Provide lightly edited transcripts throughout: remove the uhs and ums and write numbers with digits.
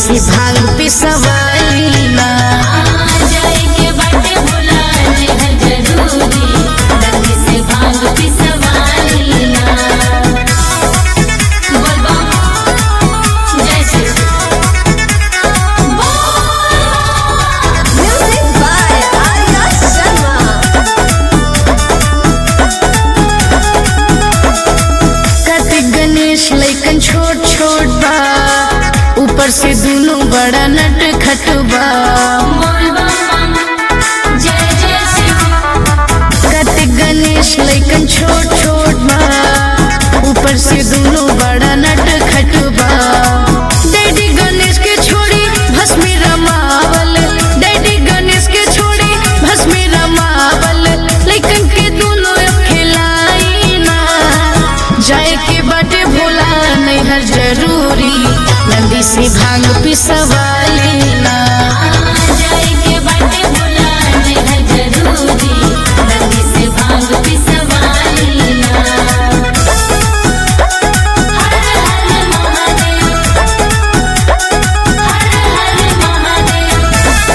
से भांग पिसवाली ना जाए के बाटे भोला नेहर जरूरी नंदी से भांग पिसवाली ना बोल बम जय श्री म्यूजिक बाय आर्या शर्मा। कार्तिक गणेश लइकन छोट छोट बा ऊपर से दोनों बड़ा नट खटबा बोल बम जय जय शिव। कार्तिक गणेश लइकन छोट छोट बा ऊपर से दोनों बड़ा नट खटबा डैडी गणेश के छोड़ी भस्मी रमावल डैडी गणेश के छोड़ी भस्मी रमावल लइकन के दोनों खिलाई ना जाए के बाटे भोला नैहर जरूरी नंदी से भांग पिसवाली ना जाए के बाटे भोला नेहर जरूरी नंदी से भांग पिसवाली ना। हर हर महादेव हर हर महादेव।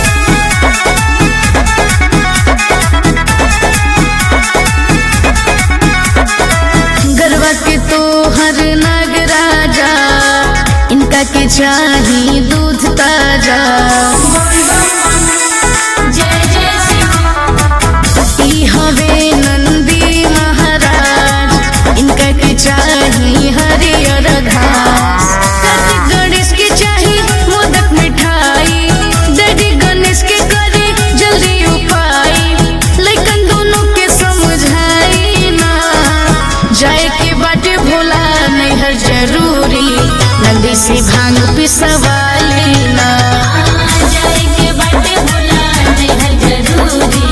गरबा के तो हर नागराजा इनका के चाही दूध ताजा जय जय शिव। ई हवे नंदी महाराज इनका के चाही हरियर घास कार्तिक गणेश के चाही मोदक मिठाई डैडी गणेश के करे जल्दी उपाय लेकिन दोनों के समझाई ना जाए के बाटे भोला नैहर जरूरी नंदी से भांग पिसवाली ना जाए के बाटे भोला नेहर जरूरी